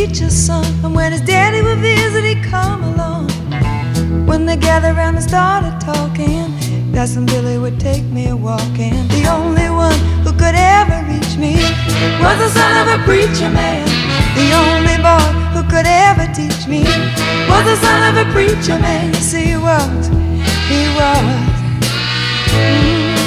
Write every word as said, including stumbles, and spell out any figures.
preacher's son, and when his daddy would visit, he'd come along. When they gathered around and started talking, Cousin Billy would take me walking. The only one who could ever reach me was the son of a preacher man. The only boy who could ever teach me was the son of a preacher man. Yes, he was, he was. Mm.